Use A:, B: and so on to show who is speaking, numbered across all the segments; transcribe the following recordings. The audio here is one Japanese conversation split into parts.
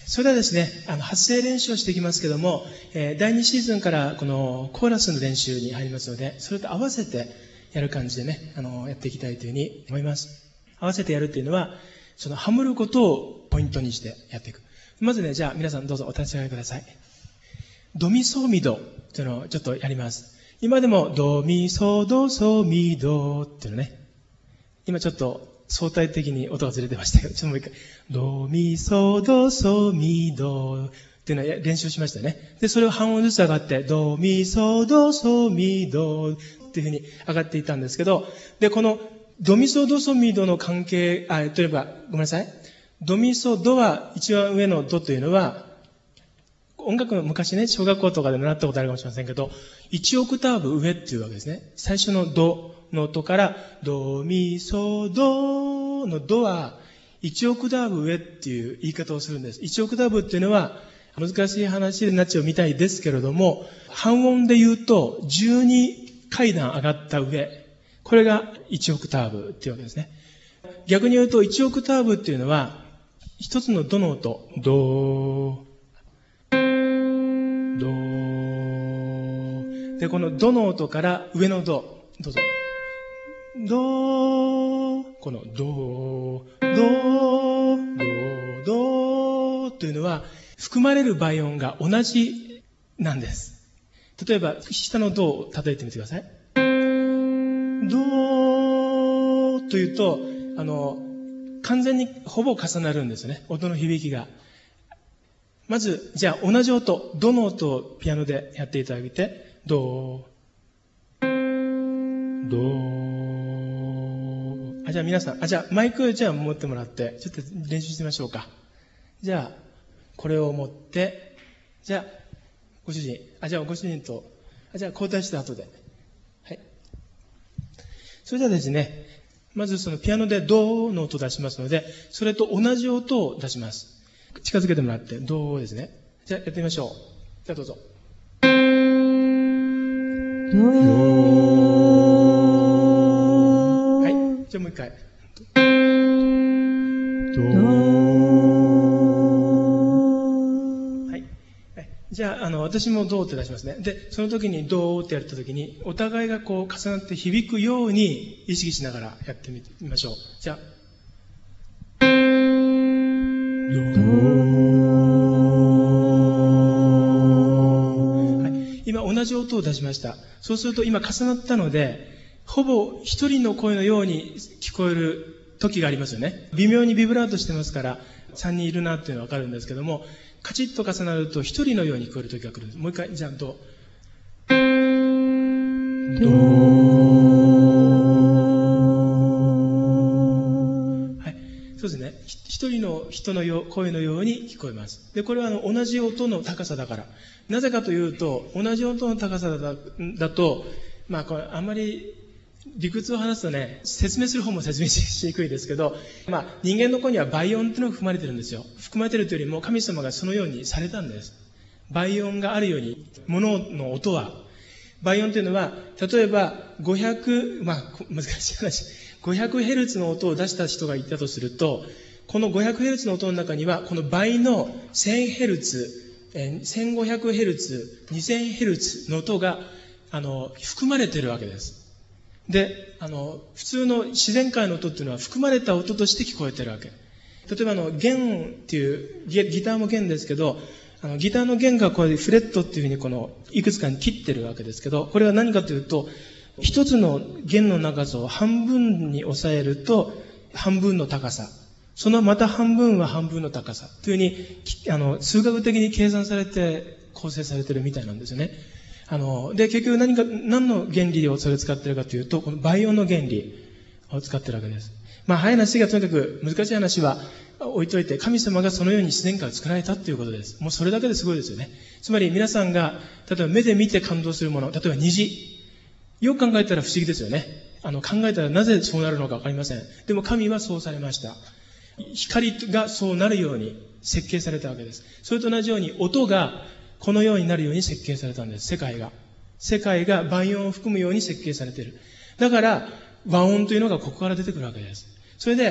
A: それではですね、発声練習をしていきますけども、第2シーズンからこのコーラスの練習に入りますので、それと合わせてやる感じでね、やっていきたいというふうに思います。合わせてやるっていうのは、そのハモることをポイントにしてやっていく。まずね、じゃあ皆さんどうぞお立ち上がりください。ドミソミドというのをちょっとやります。今でもドミソドソミドっていうのね。今ちょっと相対的に音がずれてましたけど、ちょっともう一回。ドミソドソミドっていうのを練習しましたね。で、それを半音ずつ上がって、ドミソドソミドっていうふうに上がっていったんですけど、で、このドミソドソミドの関係、例えば、ごめんなさい。ドミソドは一番上のドというのは、音楽の昔ね、小学校とかで習ったことあるかもしれませんけど、1オクターブ上っていうわけですね。最初のドの音から、ドミソドのドは1オクターブ上っていう言い方をするんです。1オクターブっていうのは難しい話になっちゃうみたいですけれども、半音で言うと12階段上がった上、これが1オクターブっていうわけですね。逆に言うと1オクターブっていうのは、一つのドの音、ドで、このドの音から上のド、どうぞ。ドこのドというのは、含まれる倍音が同じなんです。例えば、下のドを叩いてみてください。ドというと、完全にほぼ重なるんですね。音の響きが。まず、じゃあ同じ音、ドの音をピアノでやっていただいて、ドじゃあ皆さん、じゃあマイクじゃあ持ってもらって、ちょっと練習してみましょうか。じゃあ、これを持って、じゃあ、ご主人、じゃあご主人と、じゃあ交代して後で。はい。それではですね、まずそのピアノでドの音を出しますので、それと同じ音を出します。近づけてもらって、ドですね。じゃあやってみましょう。じゃあどうぞ。はい。じゃあもう一回。はい。じゃあ、私もドーって出しますね。で、その時にドーってやった時に、お互いがこう重なって響くように意識しながらやってみましょう。じゃあ。今同じ音を出しました。そうすると今重なったので、ほぼ一人の声のように聞こえる時がありますよね。微妙にビブラートしてますから、3人いるなっていうのはわかるんですけども、カチッと重なると一人のように聞こえる時が来るんです。もう一回、じゃあ、ド。はい。そうですね。一人の人の声のように聞こえます。で、これは同じ音の高さだから。なぜかというと、同じ音の高さだと、これあんまり理屈を話すとね、説明する方も説明しにくいですけど、人間の声には倍音っていうのが含まれてるんですよ。含まれてるというよりも神様がそのようにされたんです。倍音があるように、物の音は、倍音というのは、例えば500、難しい話、500Hz の音を出した人がいたとすると、この 500Hz の音の中には、この倍の 1000Hz、1500Hz、2000Hz の音が、含まれているわけです。で、普通の自然界の音っていうのは含まれた音として聞こえてるわけ。例えば弦っていう、ギターも弦ですけど、ギターの弦がこれフレットっていうふうにいくつかに切ってるわけですけど、これは何かというと、一つの弦の長さを半分に抑えると、半分の高さ。そのまた半分は半分の高さ。というふうに、数学的に計算されて構成されてるみたいなんですよね。で、結局何の原理をそれを使っているかというと、この倍音の原理を使っているわけです。早い話がとにかく難しい話は置いといて、神様がそのように自然界を作られたということです。もうそれだけですごいですよね。つまり皆さんが、例えば目で見て感動するもの、例えば虹。よく考えたら不思議ですよね。考えたらなぜそうなるのかわかりません。でも神はそうされました。光がそうなるように設計されたわけです。それと同じように音がこのようになるように設計されたんです。世界が倍音を含むように設計されている。だから和音というのがここから出てくるわけです。それで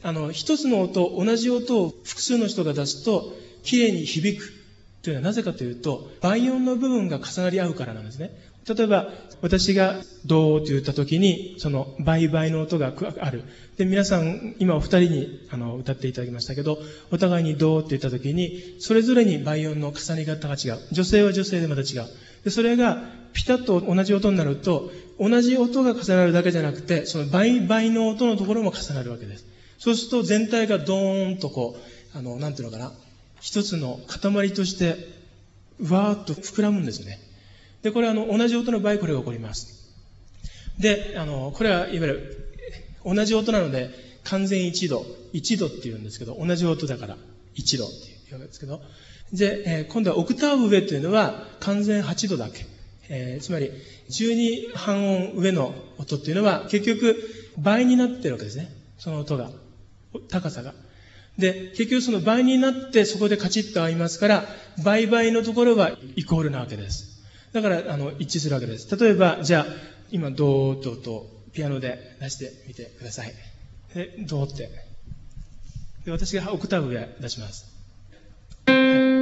A: 一つの音、同じ音を複数の人が出すと、綺麗に響くというのはなぜかというと、倍音の部分が重なり合うからなんですね。例えば、私がドーと言ったときに、その倍々の音がある。で、皆さん、今お二人に歌っていただきましたけど、お互いにドーって言ったときに、それぞれに倍音の重ね方が違う。女性は女性でまた違う。で、それがピタッと同じ音になると、同じ音が重なるだけじゃなくて、その倍々の音のところも重なるわけです。そうすると全体がドーンとこう、なんていうのかな、一つの塊として、わーっと膨らむんですよね。で、これは同じ音の場合、これが起こります。で、これはいわゆる、同じ音なので、完全1度って言うんですけど、同じ音だから、1度って言うんですけど、で、今度はオクターブ上というのは、完全8度だけ。つまり、12半音上の音っていうのは、結局、倍になってるわけですね。その音が、高さが。で、結局その倍になって、そこでカチッと合いますから、倍々のところはイコールなわけです。だから、一致するわけです。例えば、じゃあ、今、ドーッとピアノで出してみてください。で、ドーって。で、私がオクターブ上出します。ド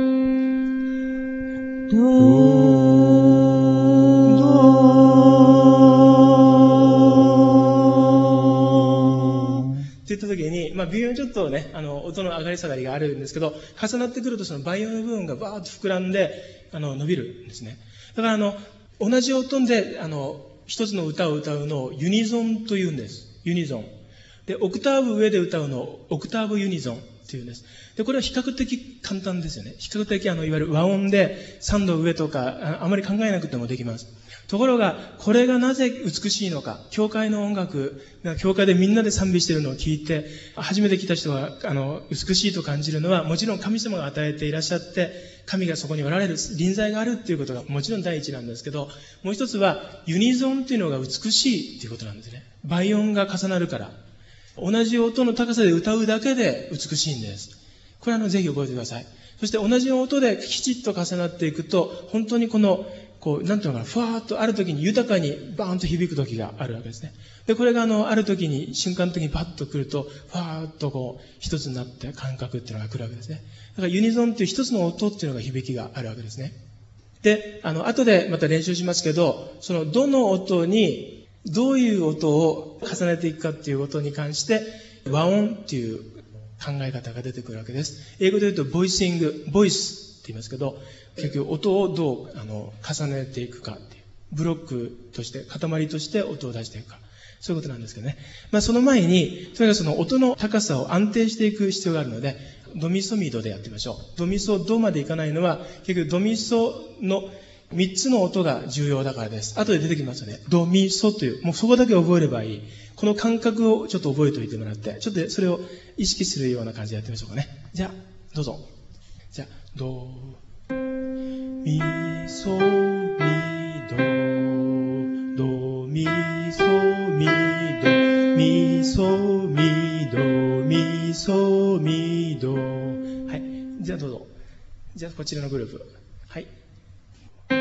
A: ーって言った時に、微妙にちょっとね、音の上がり下がりがあるんですけど、重なってくるとその倍音の部分がバーッと膨らんで、伸びるんですね。だから同じ音で、一つの歌を歌うのをユニゾンと言うんです。ユニゾン。で、オクターブ上で歌うのをオクターブユニゾンって言うんです。で、これは比較的簡単ですよね。比較的いわゆる和音で3度上とか、あまり考えなくてもできます。ところが、これがなぜ美しいのか、教会の音楽、教会でみんなで賛美しているのを聞いて、初めて来た人が、美しいと感じるのは、もちろん神様が与えていらっしゃって、神がそこにおられる、臨在があるっていうことがもちろん第一なんですけど、もう一つは、ユニゾンっていうのが美しいっていうことなんですね。倍音が重なるから。同じ音の高さで歌うだけで美しいんです。これぜひ覚えてください。そして同じ音できちっと重なっていくと、本当になんていうのかな、ふわーっとある時に豊かにバーンと響く時があるわけですね。で、これがある時に、瞬間的にパッと来ると、ふわーっと一つになって感覚っていうのが来るわけですね。だからユニゾンっていう一つの音っていうのが響きがあるわけですね。で、後でまた練習しますけど、どの音に、どういう音を重ねていくかっていうことに関して、和音っていう考え方が出てくるわけです。英語で言うと、ボイスって言いますけど、結局音をどう重ねていくかっていう、ブロックとして、塊として音を出していくか。そういうことなんですけどね。その前に、とにかくその音の高さを安定していく必要があるので、ドミソミドでやってみましょう。ドミソドまでいかないのは、結局ドミソの3つの音が重要だからです。後で出てきますよね。ドミソという、もうそこだけ覚えればいい。この感覚をちょっと覚えておいてもらって、ちょっとそれを意識するような感じでやってみましょうかね。じゃあ、どうぞ。じゃあ、ド、ミソミド、ドミソミド、ミソミド、ミソミド。はい。じゃあどうぞ。じゃあこちらのグループ。はい。ド、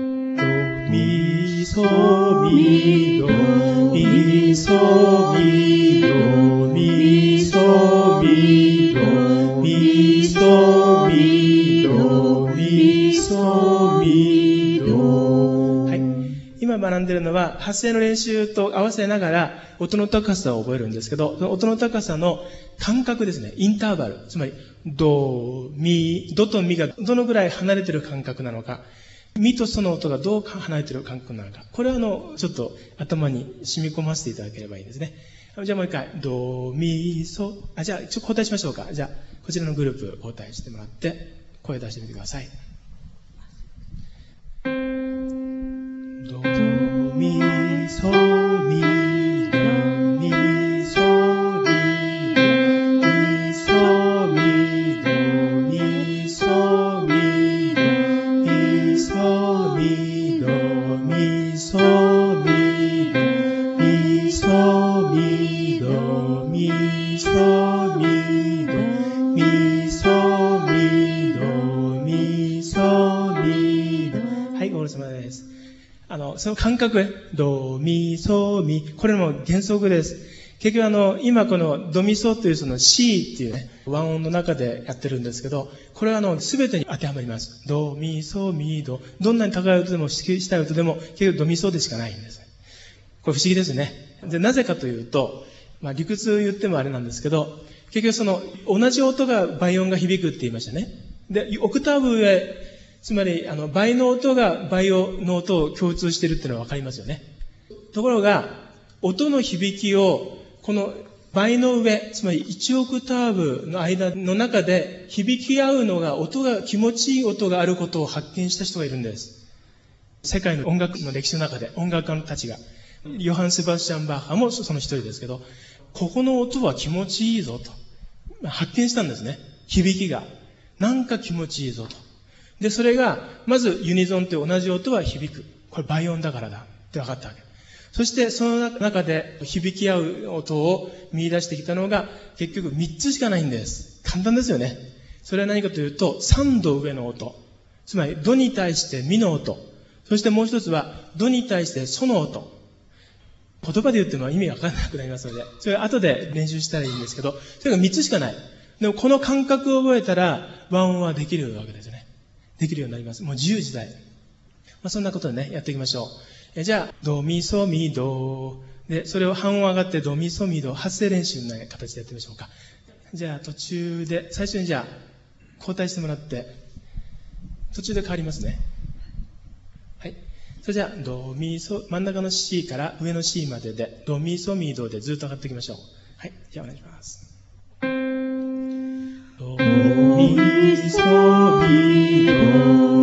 A: ミソミド、ミソミド、ミソミド、ミソミド、ミソミド。はい。今学んでいるのは発声の練習と合わせながら音の高さを覚えるんですけど、その音の高さの間隔ですね。インターバル。つまり、ドとミがどのぐらい離れている間隔なのか。ミとソの音がどう離れている感覚なのか。これはちょっと頭に染み込ませていただければいいですね。じゃあもう一回。ド、ミ、ソ。じゃあ交代しましょうか。じゃあ、こちらのグループ交代してもらって、声出してみてください。ド、ミ、ソ、ミ、ド、ミ、ソ、ミ、ド、ミ、ソ、ミ、ド、ミ、ソ、ミ、ド、ミ、ソ、ミ、ド、ミ、ソ、ミ、ド、ミ、ソ、ミ、ド、ミ、ソ、ミ、ド、ミ、ソ、ミ、ド、ミ、ソ、ミ、ド。はい、ご苦労様です。その感覚、ド、ミ、ソ、ミ、これも原則です。 結局今このドミソというその C っていうね、和音の中でやってるんですけど、これは全てに当てはまります。ドミソミド。どんなに高い音でもしたい音でも、結局ドミソでしかないんです。これ不思議ですね。で、なぜかというと、理屈言ってもあれなんですけど、結局同じ音が倍音が響くって言いましたね。で、オクターブ上、つまり倍の音が倍の音を共通しているっていうのはわかりますよね。ところが、音の響きをこの倍の上、つまり1オクターブの間の中で響き合うのが、音が気持ちいい音があることを発見した人がいるんです。世界の音楽の歴史の中で音楽家たちが。ヨハン・セバスチャン・バッハもその一人ですけど、ここの音は気持ちいいぞと。発見したんですね。響きが。なんか気持ちいいぞと。で、それが、まずユニゾンって同じ音は響く。これ倍音だからだって分かったわけ。そしてその中で響き合う音を見出してきたのが結局3つしかないんです。簡単ですよね。それは何かというと3度上の音。つまりドに対してミの音。そしてもう一つはドに対してソの音。言葉で言っても意味わからなくなりますので、それは後で練習したらいいんですけど、それが3つしかない。でもこの感覚を覚えたら和音はできるわけですよね。できるようになります。もう自由自在。そんなことでね、やっていきましょう。じゃあ、ドミソミド。で、それを半音上がってドミソミド。発声練習の形でやってみましょうか。じゃあ、途中で、最初にじゃあ、交代してもらって、途中で変わりますね。はい。それじゃあ、ドミソ、真ん中の C から上の C までで、ドミソミドでずっと上がっていきましょう。はい。じゃあ、お願いします。ドミソミド。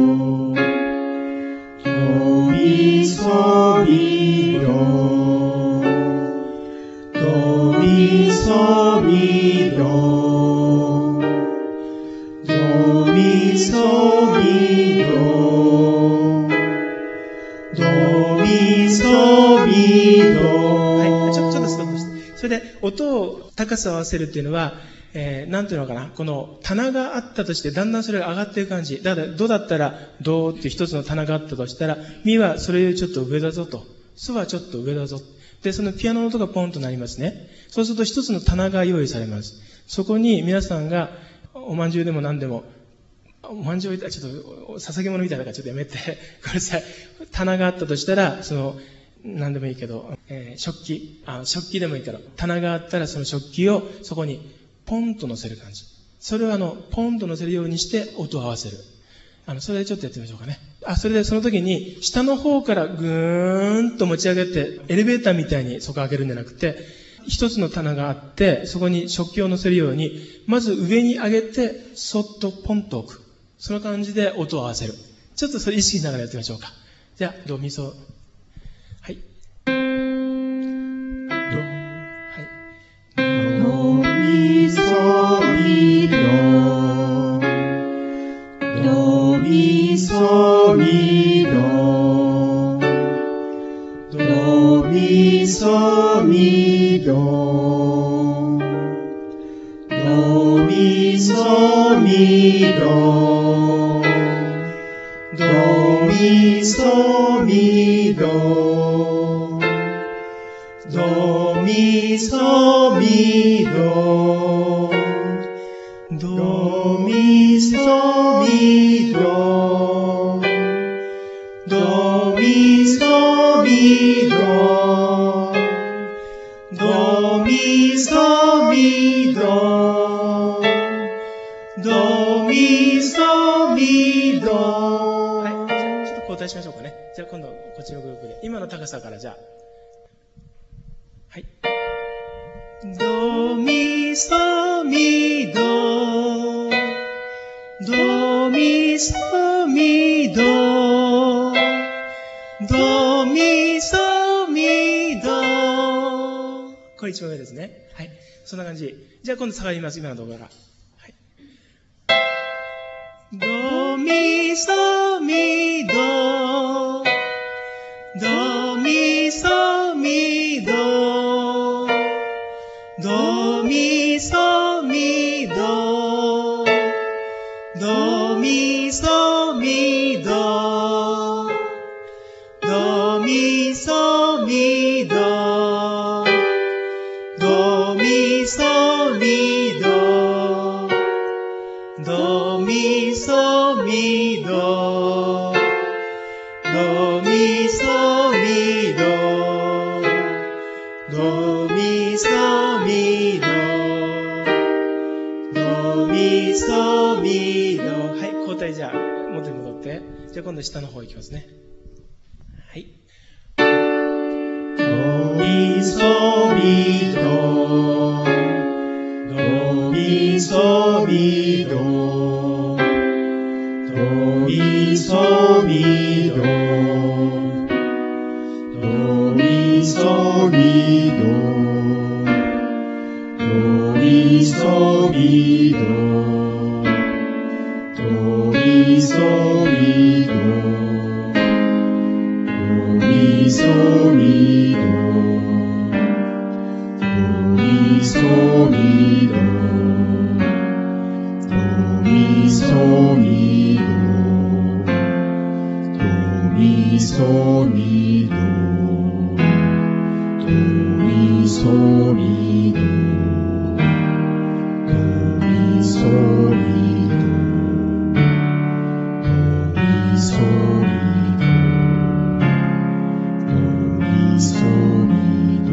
A: ドミソミド。ドミソミド。ドミソミド。ドミソミド。はい、ちょっとストップして。それで、音を高さを合わせるっていうのは、なんていうのかな、この棚があったとして、だんだんそれが上がっていく感じ。だから、ドだったら、ドっていう一つの棚があったとしたら、ミはそれよりちょっと上だぞと。ソはちょっと上だぞ。で、そのピアノの音がポンとなりますね。そうすると一つの棚が用意されます。そこに皆さんが、おまんじゅうでも何でも、おまんじゅうちょっと、捧げ物みたいだからちょっとやめて、ごめんなさい。棚があったとしたら、何でもいいけど、食器でもいいから、棚があったらその食器をそこにポンと乗せる感じ。それをポンと乗せるようにして音を合わせる。それでちょっとやってみましょうかね。それでその時に、下の方からぐーんと持ち上げて、エレベーターみたいにそこ開けるんじゃなくて、一つの棚があって、そこに食器を乗せるように、まず上に上げて、そっとポンと置く。その感じで音を合わせる。ちょっとそれ意識しながらやってみましょうか。じゃあ、ドミソ。はい。ド。はい。ドミソミド。ドミソミド。ドミソミド。ドミソミド。ドミソミド。ドミソミド。ドミソミド。ドミソミド。ドミソミド。ドミソミド。はい。じゃあ、ちょっと交代しましょうかね。じゃあ、今度、こっちのグループで。今の高さからじゃあ。はい。ドミソミド。ドミソミド。ドミソミド。これ一番上ですね。はい。そんな感じ。じゃあ今度下がります。今の動画が。はい。ドミソミド。ドミソミド。ドミソミド。ドミソミド。ドミソミド。ドドミソミドドミソミドドミソミドドミソミド。はい、交代。じゃあ元に戻って、じゃあ今度下の方行きますね。はい、ドミソミドドミソミドドミソミドドミソミドドミソミドドミソミドドミソミドドミソミドドミソミドドミソミドドミソミドドミソミドドミソミドドミソミド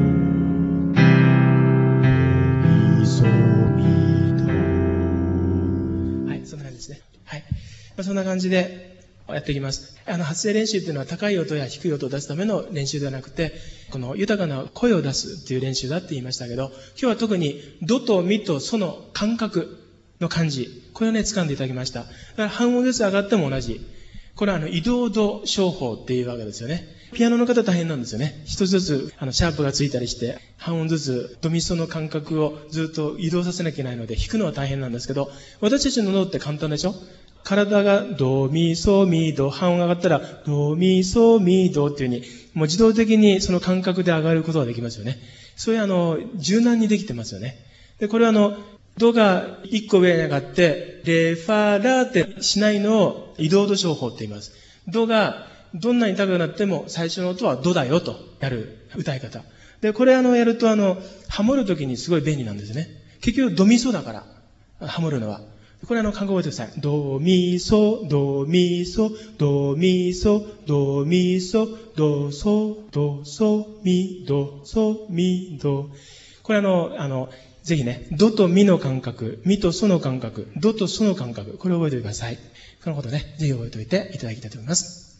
A: はい、そんな感じですね。はい。そんな感じでやっていきます。発声練習っていうのは高い音や低い音を出すための練習ではなくて、この豊かな声を出すっていう練習だって言いましたけど、今日は特にドとミとソの感覚の感じ、これをね、掴んでいただきました。だから半音ずつ上がっても同じ。これは移動度唱法っていうわけですよね。ピアノの方大変なんですよね。一つずつシャープがついたりして、半音ずつドミソの感覚をずっと移動させなきゃいけないので、弾くのは大変なんですけど、私たちの脳って簡単でしょ？体がドミソミド、半音が上がったらドミソミドっていう風に、もう自動的にその感覚で上がることができますよね。そういう柔軟にできてますよね。で、これはドが一個上に上がって、レファラってしないのを移動度唱法って言います。ドがどんなに高くなっても最初の音はドだよとやる歌い方。で、これやるとハモるときにすごい便利なんですね。結局ドミソだから、ハモるのは。これ覚えてください。ドミソ、ドミソ、ドミソ、ドミソ、ドソ、ドソ、ミ、ド、ソ、ミ、ド。これぜひね、ドとミの感覚、ミとソの感覚、ドとソの感覚、これを覚えておいてください。このことね、ぜひ覚えておいていただきたいと思います。